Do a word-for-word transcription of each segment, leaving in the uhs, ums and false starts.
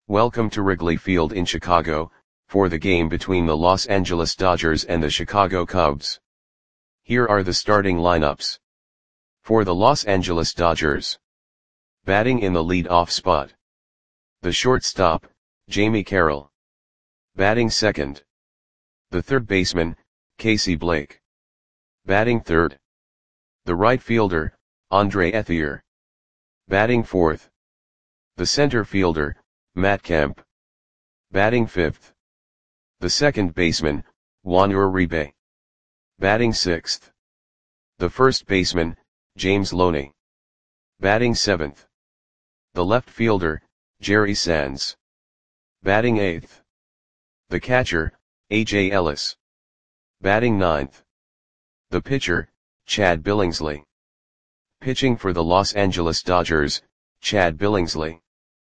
Welcome to Wrigley Field in Chicago, for the game between the Los Angeles Dodgers and the Chicago Cubs. Here are the starting lineups. For the Los Angeles Dodgers. Batting in the lead-off spot. The shortstop, Jamie Carroll. Batting second. The third baseman, Casey Blake. Batting third. The right fielder, Andre Ethier. Batting fourth. The center fielder, Matt Kemp. Batting fifth. The second baseman, Juan Uribe. Batting sixth. The first baseman, James Loney. Batting seventh. The left fielder, Jerry Sands. Batting eighth. The catcher, A J Ellis. Batting ninth. The pitcher, Chad Billingsley. Pitching for the Los Angeles Dodgers, Chad Billingsley.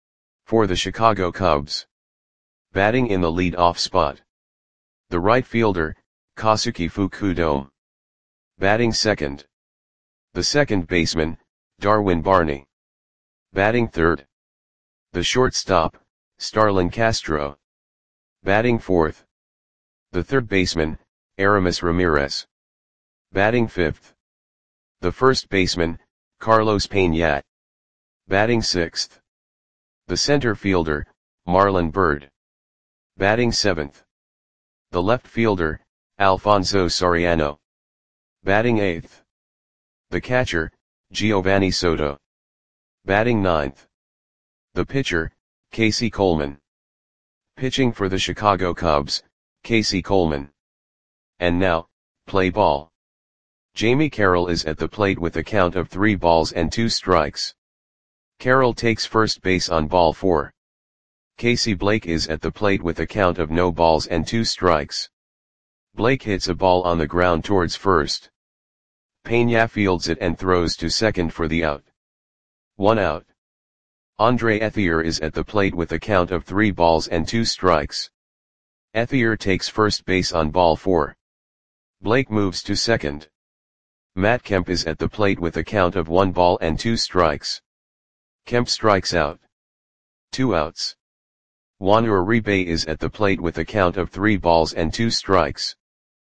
For the Chicago Cubs. Batting in the lead-off spot. The right fielder, Kosuke Fukudome. Batting second. The second baseman, Darwin Barney. Batting third. The shortstop, Starlin Castro. Batting fourth. The third baseman, Aramis Ramirez. Batting fifth. The first baseman, Carlos Peña. Batting sixth. The center fielder, Marlon Byrd. Batting seventh. The left fielder, Alfonso Soriano. Batting eighth. The catcher, Giovanni Soto. Batting ninth. The pitcher, Casey Coleman. Pitching for the Chicago Cubs, Casey Coleman. And now, play ball. Jamie Carroll is at the plate with a count of three balls and two strikes. Carroll takes first base on ball four. Casey Blake is at the plate with a count of no balls and two strikes. Blake hits a ball on the ground towards first. Peña fields it and throws to second for the out. One out. Andre Ethier is at the plate with a count of three balls and two strikes. Ethier takes first base on ball four. Blake moves to second. Matt Kemp is at the plate with a count of one ball and two strikes. Kemp strikes out. Two outs. Juan Uribe is at the plate with a count of three balls and two strikes.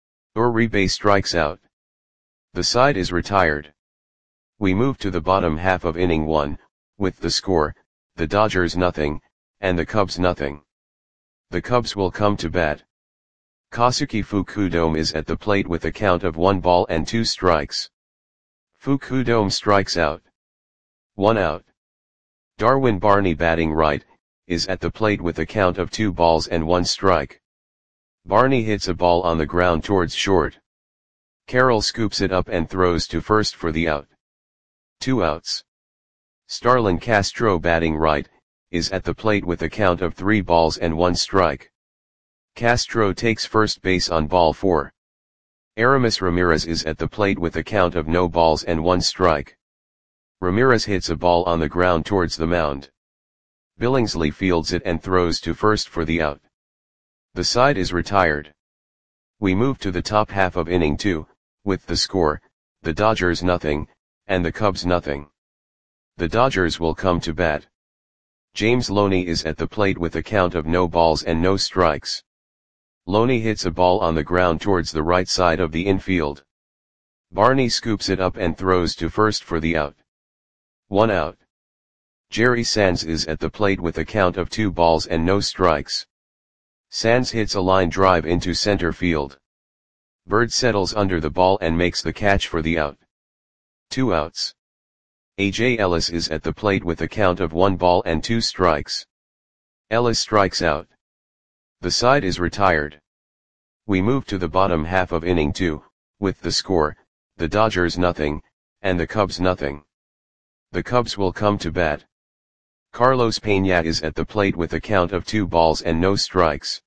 Uribe strikes out. The side is retired. We move to the bottom half of inning one, with the score, the Dodgers nothing, and the Cubs nothing. The Cubs will come to bat. Kosuke Fukudome is at the plate with a count of one ball and two strikes. Fukudome strikes out. One out. Darwin Barney batting right, is at the plate with a count of two balls and one strike. Barney hits a ball on the ground towards short. Carroll scoops it up and throws to first for the out. Two outs. Starlin Castro batting right, is at the plate with a count of three balls and one strike. Castro takes first base on ball four. Aramis Ramirez is at the plate with a count of no balls and one strike. Ramirez hits a ball on the ground towards the mound. Billingsley fields it and throws to first for the out. The side is retired. We move to the top half of inning two, with the score, the Dodgers nothing, and the Cubs nothing. The Dodgers will come to bat. James Loney is at the plate with a count of no balls and no strikes. Loney hits a ball on the ground towards the right side of the infield. Barney scoops it up and throws to first for the out. One out. Jerry Sands is at the plate with a count of two balls and no strikes. Sands hits a line drive into center field. Byrd settles under the ball and makes the catch for the out. Two outs. A J Ellis is at the plate with a count of one ball and two strikes. Ellis strikes out. The side is retired. We move to the bottom half of inning two, with the score, the Dodgers nothing, and the Cubs nothing. The Cubs will come to bat. Carlos Peña is at the plate with a count of two balls and no strikes.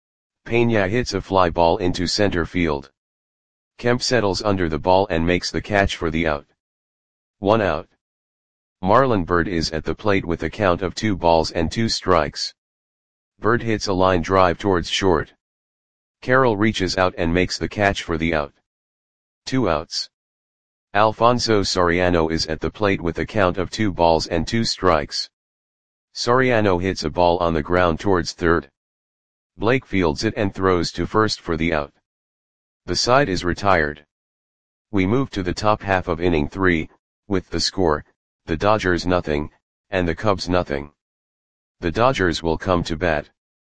Peña hits a fly ball into center field. Kemp settles under the ball and makes the catch for the out. One out. Marlon Byrd is at the plate with a count of two balls and two strikes. Byrd hits a line drive towards short. Carroll reaches out and makes the catch for the out. Two outs. Alfonso Soriano is at the plate with a count of two balls and two strikes. Soriano hits a ball on the ground towards third. Blake fields it and throws to first for the out. The side is retired. We move to the top half of inning three, with the score, the Dodgers nothing, and the Cubs nothing. The Dodgers will come to bat.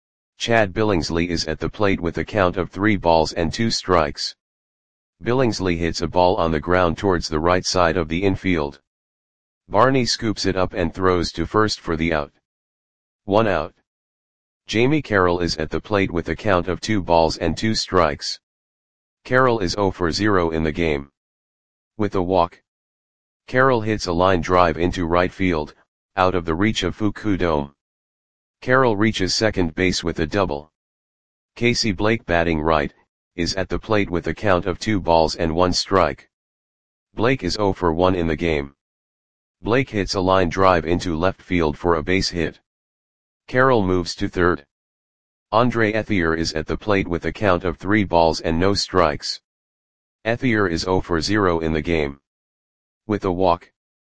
Chad Billingsley is at the plate with a count of three balls and two strikes. Billingsley hits a ball on the ground towards the right side of the infield. Barney scoops it up and throws to first for the out. One out. Jamie Carroll is at the plate with a count of two balls and two strikes. Carroll is zero for zero in the game. With a walk. Carroll hits a line drive into right field, out of the reach of Fukudome. Carroll reaches second base with a double. Casey Blake, batting right, is at the plate with a count of two balls and one strike. Blake is zero for one in the game. Blake hits a line drive into left field for a base hit. Carroll moves to third. Andre Ethier is at the plate with a count of three balls and no strikes. Ethier is zero for zero in the game. With a walk.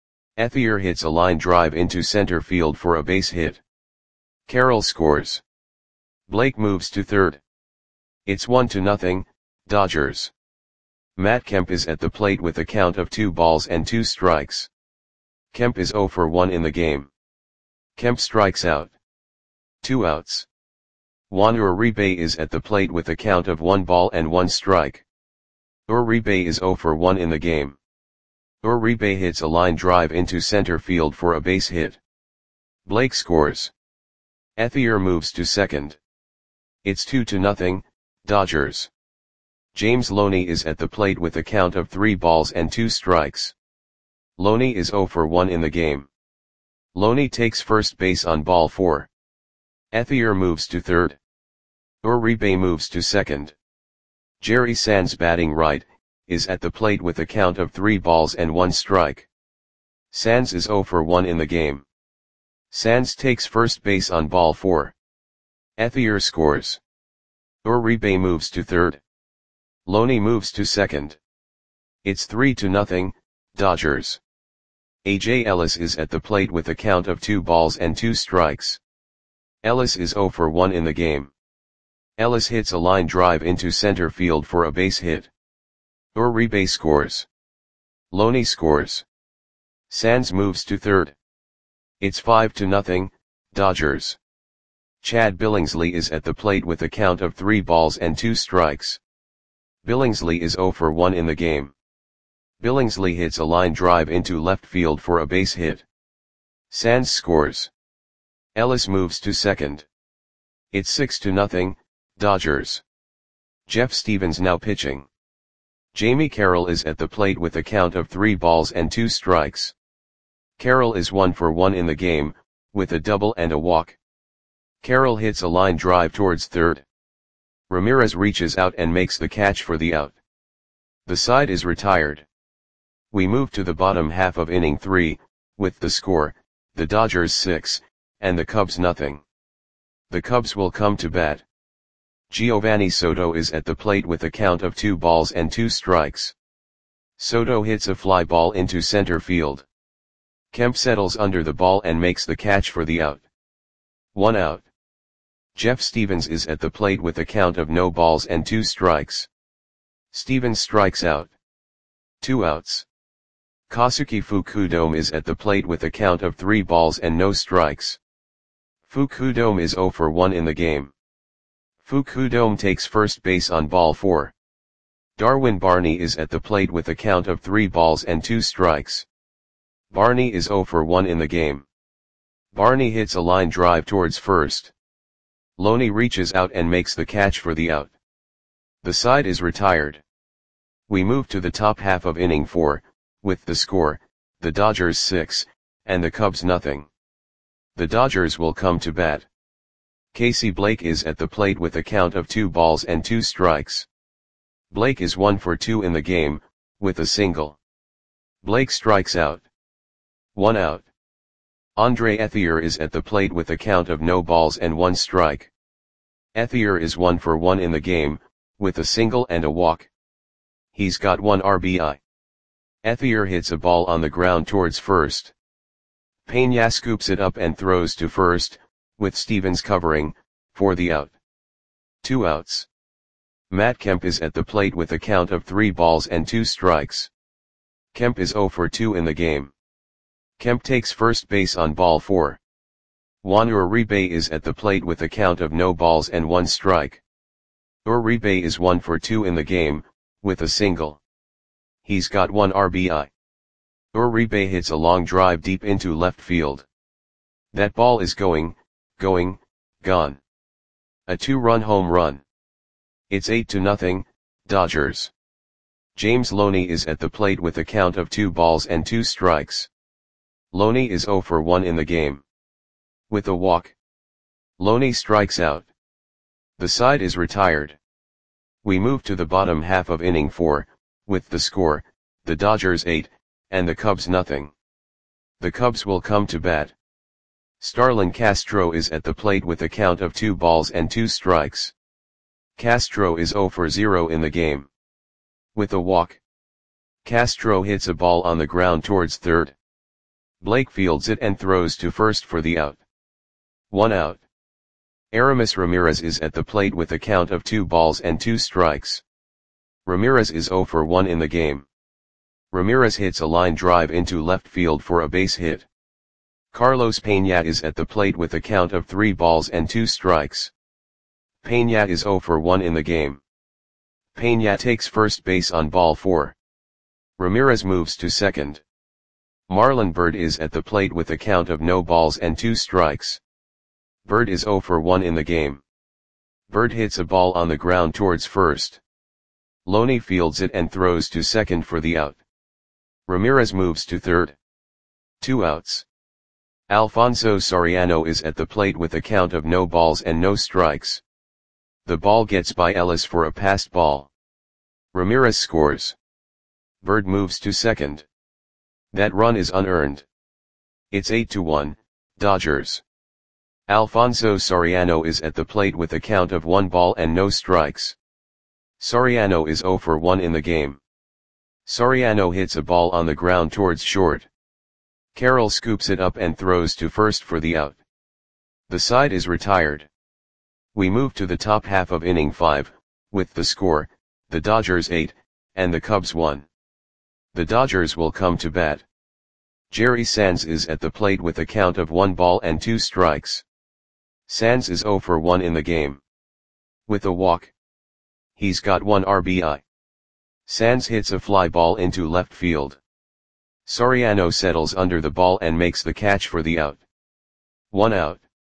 Ethier hits a line drive into center field for a base hit. Carroll scores. Blake moves to third. It's one to nothing, Dodgers. Matt Kemp is at the plate with a count of two balls and two strikes. Kemp is zero for one in the game. Kemp strikes out. Two outs. Juan Uribe is at the plate with a count of one ball and one strike. Uribe is zero for one in the game. Uribe hits a line drive into center field for a base hit. Blake scores. Ethier moves to second. It's two to nothing, Dodgers. James Loney is at the plate with a count of three balls and two strikes. Loney is zero for one in the game. Loney takes first base on ball four. Ethier moves to third. Uribe moves to second. Jerry Sands, batting right, is at the plate with a count of three balls and one strike. Sands is zero for one in the game. Sands takes first base on ball four. Ethier scores. Uribe moves to third. Loney moves to second. It's three to nothing, Dodgers. A J Ellis is at the plate with a count of two balls and two strikes. Ellis is zero for one in the game. Ellis hits a line drive into center field for a base hit. Uribe scores. Loney scores. Sands moves to third. It's five to nothing, Dodgers. Chad Billingsley is at the plate with a count of three balls and two strikes. Billingsley is zero for one in the game. Billingsley hits a line drive into left field for a base hit. Sands scores. Ellis moves to second. It's six to nothing, Dodgers. Jeff Stevens now pitching. Jamie Carroll is at the plate with a count of three balls and two strikes. Carroll is one for one in the game, with a double and a walk. Carroll hits a line drive towards third. Ramirez reaches out and makes the catch for the out. The side is retired. We move to the bottom half of inning three, with the score, the Dodgers six, and the Cubs nothing. The Cubs will come to bat. Giovanni Soto is at the plate with a count of two balls and two strikes. Soto hits a fly ball into center field. Kemp settles under the ball and makes the catch for the out. One out. Jeff Stevens is at the plate with a count of no balls and two strikes. Stevens strikes out. Two outs. Kazuki Fukudome is at the plate with a count of three balls and no strikes. Fukudome is zero for one in the game. Fukudome takes first base on ball four. Darwin Barney is at the plate with a count of three balls and two strikes. Barney is zero for one in the game. Barney hits a line drive towards first. Loney reaches out and makes the catch for the out. The side is retired. We move to the top half of inning four, with the score, the Dodgers six, and the Cubs nothing. The Dodgers will come to bat. Casey Blake is at the plate with a count of two balls and two strikes. Blake is one for two in the game, with a single. Blake strikes out. One out. Andre Ethier is at the plate with a count of no balls and one strike. Ethier is one for one in the game, with a single and a walk. He's got one R B I. Ethier hits a ball on the ground towards first. Peña scoops it up and throws to first, with Stevens covering, for the out. Two outs. Matt Kemp is at the plate with a count of three balls and two strikes. Kemp is oh for two in the game. Kemp takes first base on ball four. Juan Uribe is at the plate with a count of no balls and one strike. Uribe is one for two in the game, with a single. He's got one R B I. Uribe hits a long drive deep into left field. That ball is going, going, gone. A two-run home run. It's eight to nothing, Dodgers. James Loney is at the plate with a count of two balls and two strikes. Loney is oh for one in the game. With a walk. Loney strikes out. The side is retired. We move to the bottom half of inning four, with the score, the Dodgers eight, and the Cubs nothing. The Cubs will come to bat. Starlin Castro is at the plate with a count of two balls and two strikes. Castro is oh for zero in the game. With a walk. Castro hits a ball on the ground towards third. Blake fields it and throws to first for the out. One out. Aramis Ramirez is at the plate with a count of two balls and two strikes. Ramirez is oh for one in the game. Ramirez hits a line drive into left field for a base hit. Carlos Peña is at the plate with a count of three balls and two strikes. Peña is oh for one in the game. Peña takes first base on ball four. Ramirez moves to second. Marlon Byrd is at the plate with a count of no balls and two strikes. Byrd is oh for one in the game. Byrd hits a ball on the ground towards first. Loney fields it and throws to second for the out. Ramirez moves to third. Two outs. Alfonso Soriano is at the plate with a count of no balls and no strikes. The ball gets by Ellis for a passed ball. Ramirez scores. Byrd moves to second. That run is unearned. It's eight to one, Dodgers. Alfonso Soriano is at the plate with a count of one ball and no strikes. Soriano is oh for one in the game. Soriano hits a ball on the ground towards short. Carroll scoops it up and throws to first for the out. The side is retired. We move to the top half of inning five, with the score, the Dodgers eight, and the Cubs one. The Dodgers will come to bat. Jerry Sands is at the plate with a count of one ball and two strikes. Sands is oh for one in the game. With a walk. He's got one R B I. Sands hits a fly ball into left field. Soriano settles under the ball and makes the catch for the out. One out.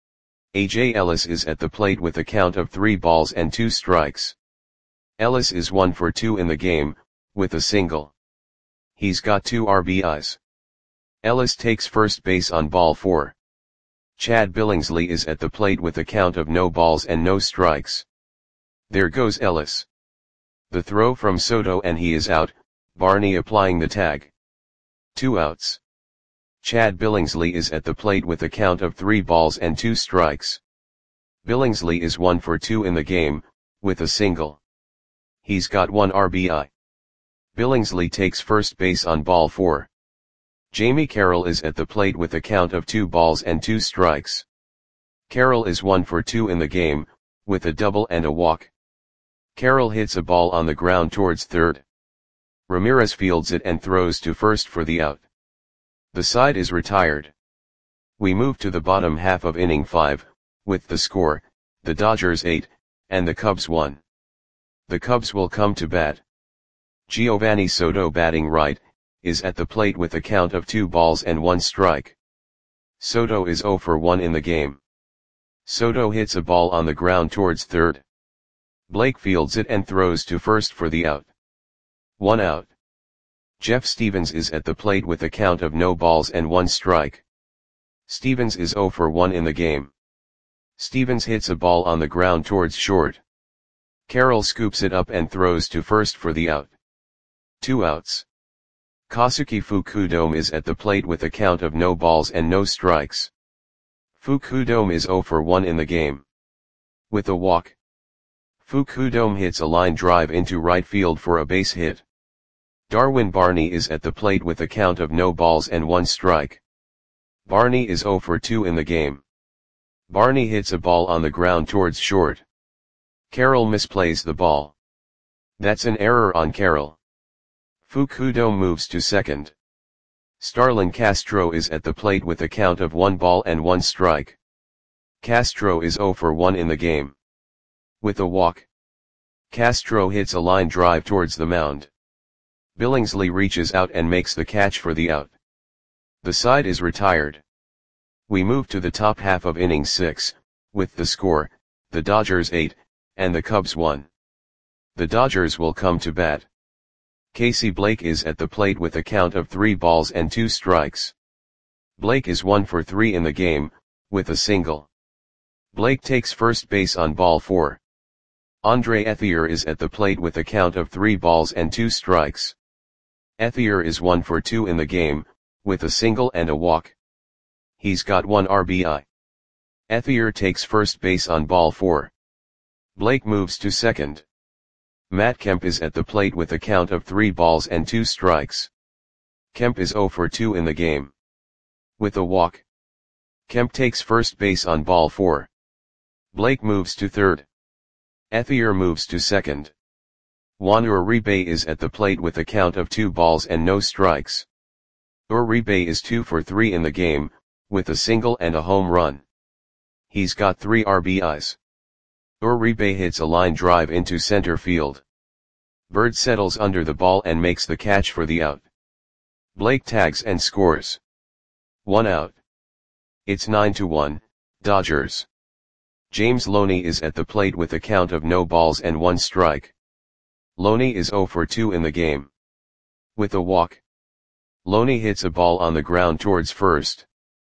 A J Ellis is at the plate with a count of three balls and two strikes. Ellis is one for two in the game, with a single. He's got two R B Is. Ellis takes first base on ball four. Chad Billingsley is at the plate with a count of no balls and no strikes. There goes Ellis. The throw from Soto and he is out, Barney applying the tag. Two outs. Chad Billingsley is at the plate with a count of three balls and two strikes. Billingsley is one for two in the game, with a single. He's got one R B I. Billingsley takes first base on ball four. Jamie Carroll is at the plate with a count of two balls and two strikes. Carroll is one for two in the game, with a double and a walk. Carroll hits a ball on the ground towards third. Ramirez fields it and throws to first for the out. The side is retired. We move to the bottom half of inning five, with the score, the Dodgers eight, and the Cubs one. The Cubs will come to bat. Giovanni Soto, batting right, is at the plate with a count of two balls and one strike. Soto is oh for one in the game. Soto hits a ball on the ground towards third. Blake fields it and throws to first for the out. One out. Jeff Stevens is at the plate with a count of no balls and one strike. Stevens is oh for one in the game. Stevens hits a ball on the ground towards short. Carroll scoops it up and throws to first for the out. Two outs. Kosuke Fukudome is at the plate with a count of no balls and no strikes. Fukudome is oh for one in the game. With a walk. Fukudome hits a line drive into right field for a base hit. Darwin Barney is at the plate with a count of no balls and one strike. Barney is zero for two in the game. Barney hits a ball on the ground towards short. Carroll misplays the ball. That's an error on Carroll. Fukudo moves to second. Starlin Castro is at the plate with a count of one ball and one strike. Castro is zero for one in the game. With a walk, Castro hits a line drive towards the mound. Billingsley reaches out and makes the catch for the out. The side is retired. We move to the top half of inning six, with the score, the Dodgers eight, and the Cubs one. The Dodgers will come to bat. Casey Blake is at the plate with a count of three balls and two strikes. Blake is one for three in the game, with a single. Blake takes first base on ball four. Andre Ethier is at the plate with a count of three balls and two strikes. Ethier is one for two in the game, with a single and a walk. He's got one R B I. Ethier takes first base on ball four. Blake moves to second. Matt Kemp is at the plate with a count of three balls and two strikes. Kemp is zero for two in the game. With a walk, Kemp takes first base on ball four. Blake moves to third. Ethier moves to second. Juan Uribe is at the plate with a count of two balls and no strikes. Uribe is two for three in the game, with a single and a home run. He's got three R B Is. Uribe hits a line drive into center field. Bird settles under the ball and makes the catch for the out. Blake tags and scores. One out. It's nine to one, Dodgers. James Loney is at the plate with a count of no balls and one strike. Loney is zero for two in the game. With a walk, Loney hits a ball on the ground towards first.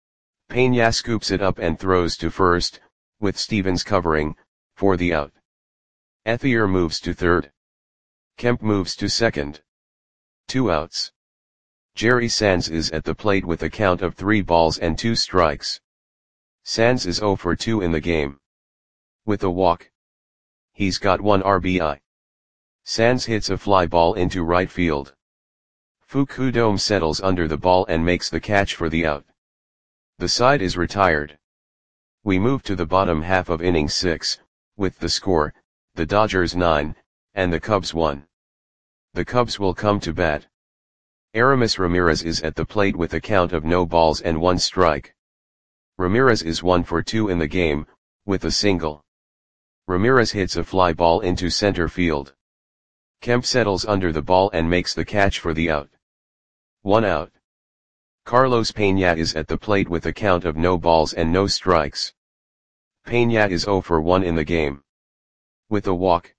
Peña scoops it up and throws to first, with Stevens covering, for the out. Ethier moves to third. Kemp moves to second. Two outs. Jerry Sands is at the plate with a count of three balls and two strikes. Sands is zero for two in the game. With a walk, he's got one R B I. Sands hits a fly ball into right field. Fukudome settles under the ball and makes the catch for the out. The side is retired. We move to the bottom half of inning six, with the score, the Dodgers nine, and the Cubs one. The Cubs will come to bat. Aramis Ramirez is at the plate with a count of no balls and one strike. Ramirez is one for two in the game, with a single. Ramirez hits a fly ball into center field. Kemp settles under the ball and makes the catch for the out. One out. Carlos Peña is at the plate with a count of no balls and no strikes. Peña is zero for one in the game. With a walk,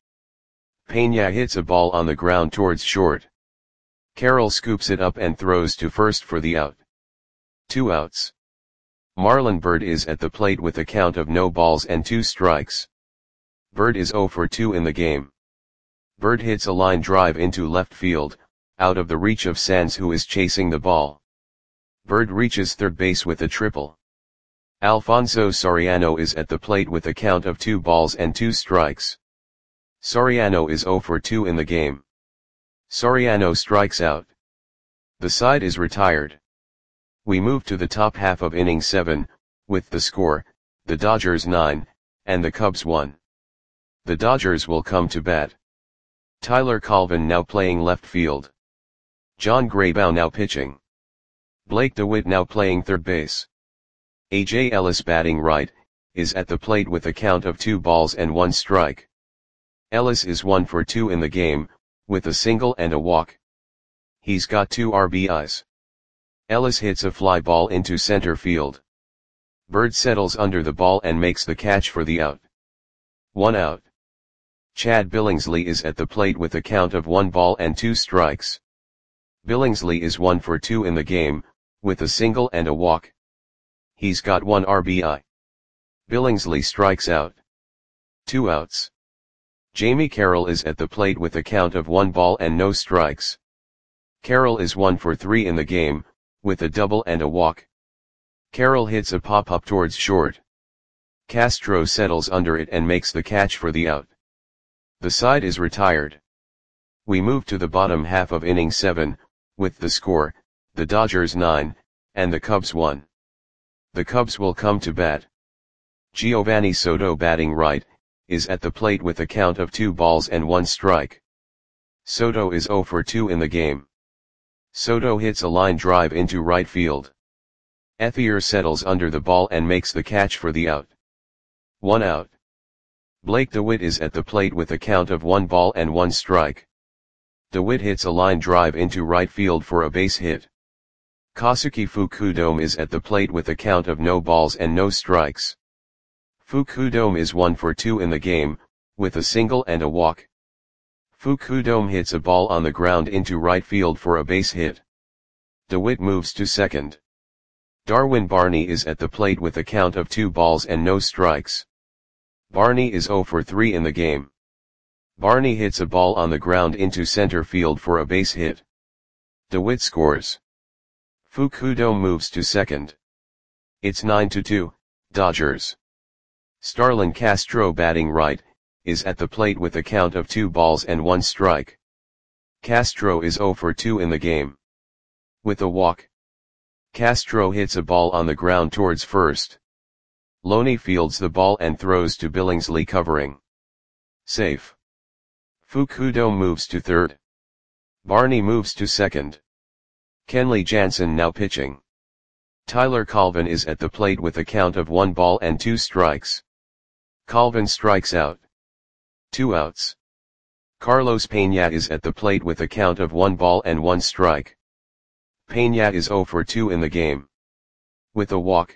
Peña hits a ball on the ground towards short. Carroll scoops it up and throws to first for the out. Two outs. Marlon Byrd is at the plate with a count of no balls and two strikes. Byrd is zero for two in the game. Byrd hits a line drive into left field, out of the reach of Sands, who is chasing the ball. Byrd reaches third base with a triple. Alfonso Soriano is at the plate with a count of two balls and two strikes. Soriano is zero for two in the game. Soriano strikes out. The side is retired. We move to the top half of inning seven, with the score, the Dodgers nine, and the Cubs one. The Dodgers will come to bat. Tyler Colvin now playing left field. John Graybow now pitching. Blake DeWitt now playing third base. A J Ellis batting right, is at the plate with a count of two balls and one strike. Ellis is one for two in the game, with a single and a walk. He's got two R B Is. Ellis hits a fly ball into center field. Byrd settles under the ball and makes the catch for the out. One out. Chad Billingsley is at the plate with a count of one ball and two strikes. Billingsley is one for two in the game, with a single and a walk. He's got one R B I. Billingsley strikes out. Two outs. Jamie Carroll is at the plate with a count of one ball and no strikes. Carroll is one for three in the game, with a double and a walk. Carroll hits a pop-up towards short. Castro settles under it and makes the catch for the out. The side is retired. We move to the bottom half of inning seven, with the score, the Dodgers nine, and the Cubs one. The Cubs will come to bat. Giovanni Soto, batting right, is at the plate with a count of two balls and one strike. Soto is zero for two in the game. Soto hits a line drive into right field. Ethier settles under the ball and makes the catch for the out. One out. Blake DeWitt is at the plate with a count of one ball and one strike. DeWitt hits a line drive into right field for a base hit. Kosuke Fukudome is at the plate with a count of no balls and no strikes. Fukudome is one for two in the game, with a single and a walk. Fukudome hits a ball on the ground into right field for a base hit. DeWitt moves to second. Darwin Barney is at the plate with a count of two balls and no strikes. Barney is zero for three in the game. Barney hits a ball on the ground into center field for a base hit. DeWitt scores. Fukudome moves to second. It's nine to two, Dodgers. Starlin Castro, batting right, is at the plate with a count of two balls and one strike. Castro is zero for two in the game. With a walk. Castro hits a ball on the ground towards first. Loney fields the ball and throws to Billingsley, covering. Safe. Fukudome moves to third. Barney moves to second. Kenley Jansen now pitching. Tyler Colvin is at the plate with a count of one ball and two strikes. Colvin strikes out. Two outs. Carlos Peña is at the plate with a count of one ball and one strike. Peña is zero for two in the game. With a walk.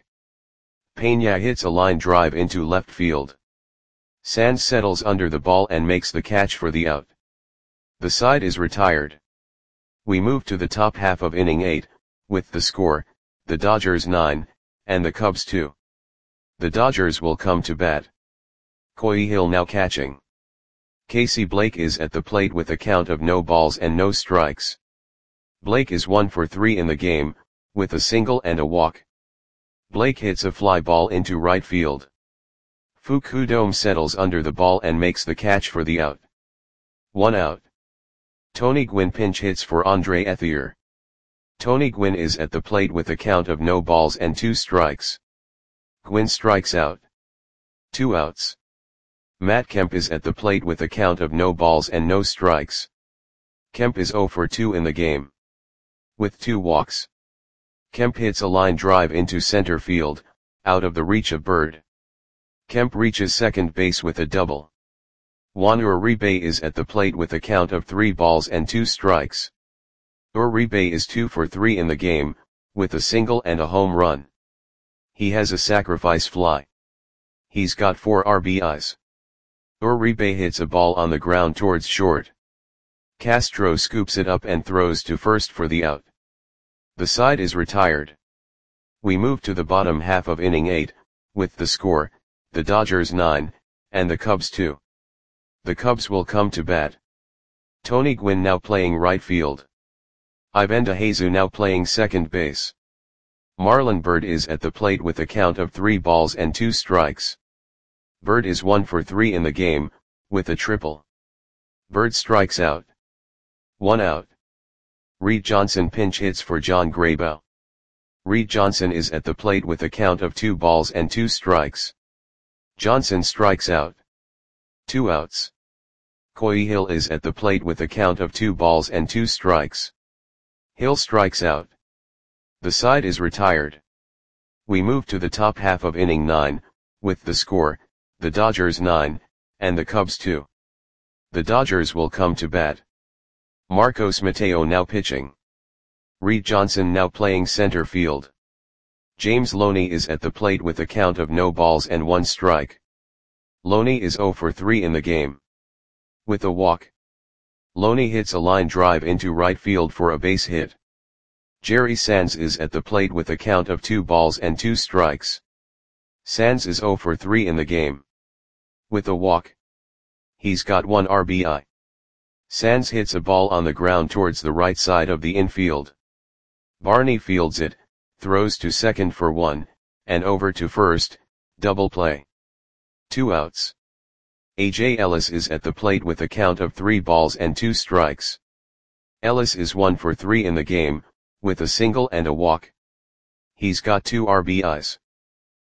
Peña hits a line drive into left field. Sands settles under the ball and makes the catch for the out. The side is retired. We move to the top half of inning eight, with the score, the Dodgers nine, and the Cubs two. The Dodgers will come to bat. Coy Hill now catching. Casey Blake is at the plate with a count of no balls and no strikes. Blake is one for three in the game, with a single and a walk. Blake hits a fly ball into right field. Fukudome settles under the ball and makes the catch for the out. One out. Tony Gwynn pinch hits for Andre Ethier. Tony Gwynn is at the plate with a count of no balls and two strikes. Gwynn strikes out. Two outs. Matt Kemp is at the plate with a count of no balls and no strikes. Kemp is zero for two in the game. With two walks. Kemp hits a line drive into center field, out of the reach of Bird. Kemp reaches second base with a double. Juan Uribe is at the plate with a count of three balls and two strikes. Uribe is two for three in the game, with a single and a home run. He has a sacrifice fly. He's got four R B Is. Uribe hits a ball on the ground towards short. Castro scoops it up and throws to first for the out. The side is retired. We move to the bottom half of inning eight, with the score, the Dodgers nine, and the Cubs two. The Cubs will come to bat. Tony Gwynn now playing right field. Ivan DeJesu now playing second base. Marlon Byrd is at the plate with a count of three balls and two strikes. Byrd is one for three in the game, with a triple. Byrd strikes out. One out. Reed Johnson pinch hits for John Graybow. Reed Johnson is at the plate with a count of two balls and two strikes. Johnson strikes out. Two outs. Coy Hill is at the plate with a count of two balls and two strikes. Hill strikes out. The side is retired. We move to the top half of inning nine, with the score, the Dodgers nine, and the Cubs two. The Dodgers will come to bat. Marcos Mateo now pitching. Reed Johnson now playing center field. James Loney is at the plate with a count of no balls and one strike. Loney is zero for three in the game. With a walk. Loney hits a line drive into right field for a base hit. Jerry Sands is at the plate with a count of two balls and two strikes. Sands is zero for three in the game. With a walk. He's got one R B I. Sands hits a ball on the ground towards the right side of the infield. Barney fields it, throws to second for one, and over to first, double play. Two outs. A J Ellis is at the plate with a count of three balls and two strikes. Ellis is one for three in the game, with a single and a walk. He's got two R B Is.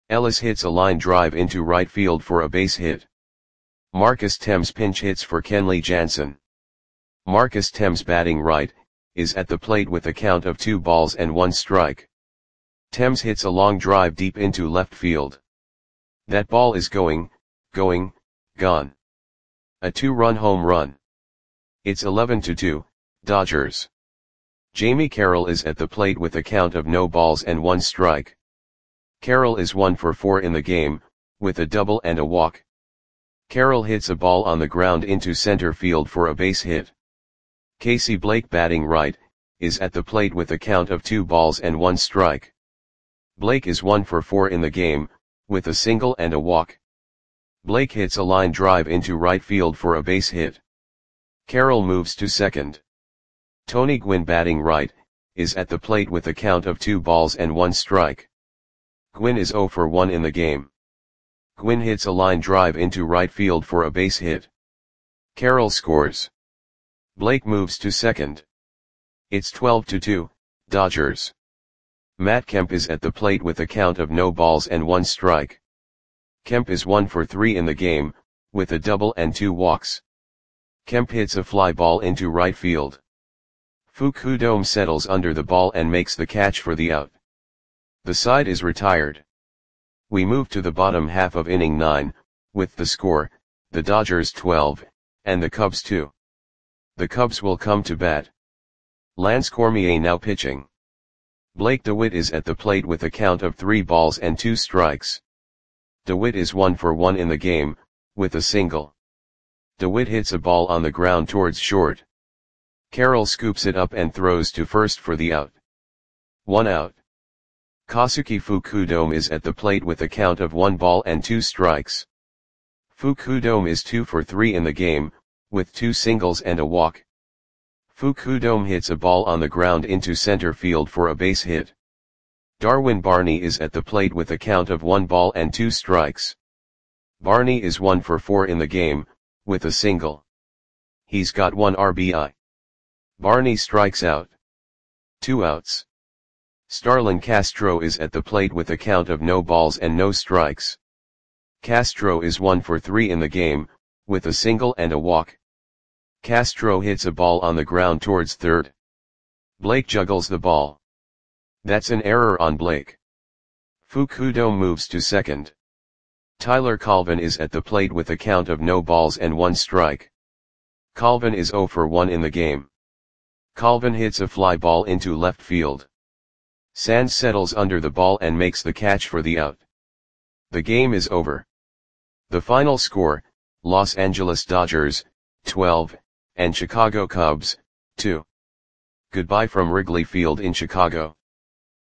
Ellis hits a line drive into right field for a base hit. Marcus Thames pinch hits for Kenley Jansen. Marcus Thames, batting right, is at the plate with a count of two balls and one strike. Thames hits a long drive deep into left field. That ball is going, going, gone. A two-run home run. It's eleven to two, Dodgers. Jamie Carroll is at the plate with a count of no balls and one strike. Carroll is one for four in the game, with a double and a walk. Carroll hits a ball on the ground into center field for a base hit. Casey Blake, batting right, is at the plate with a count of two balls and one strike. Blake is one for four in the game, with a single and a walk. Blake hits a line drive into right field for a base hit. Carroll moves to second. Tony Gwynn, batting right, is at the plate with a count of two balls and one strike. Gwynn is zero for one in the game. Gwynn hits a line drive into right field for a base hit. Carroll scores. Blake moves to second. It's twelve to two, Dodgers. Matt Kemp is at the plate with a count of no balls and one strike. Kemp is one for three in the game, with a double and two walks. Kemp hits a fly ball into right field. Fukudome settles under the ball and makes the catch for the out. The side is retired. We move to the bottom half of inning nine, with the score, the Dodgers twelve, and the Cubs two. The Cubs will come to bat. Lance Cormier now pitching. Blake DeWitt is at the plate with a count of three balls and two strikes. DeWitt is one for one in the game, with a single. DeWitt hits a ball on the ground towards short. Carroll scoops it up and throws to first for the out. One out. Kosuke Fukudome is at the plate with a count of one ball and two strikes. Fukudome is two for three in the game, with two singles and a walk. Fukudome hits a ball on the ground into center field for a base hit. Darwin Barney is at the plate with a count of one ball and two strikes. Barney is one for four in the game, with a single. He's got one R B I. Barney strikes out. Two outs. Starlin Castro is at the plate with a count of no balls and no strikes. Castro is one for three in the game, with a single and a walk. Castro hits a ball on the ground towards third. Blake juggles the ball. That's an error on Blake. Fukudome moves to second. Tyler Colvin is at the plate with a count of no balls and one strike. Colvin is zero for one in the game. Colvin hits a fly ball into left field. Sands settles under the ball and makes the catch for the out. The game is over. The final score, Los Angeles Dodgers, twelve, and Chicago Cubs, two. Goodbye from Wrigley Field in Chicago.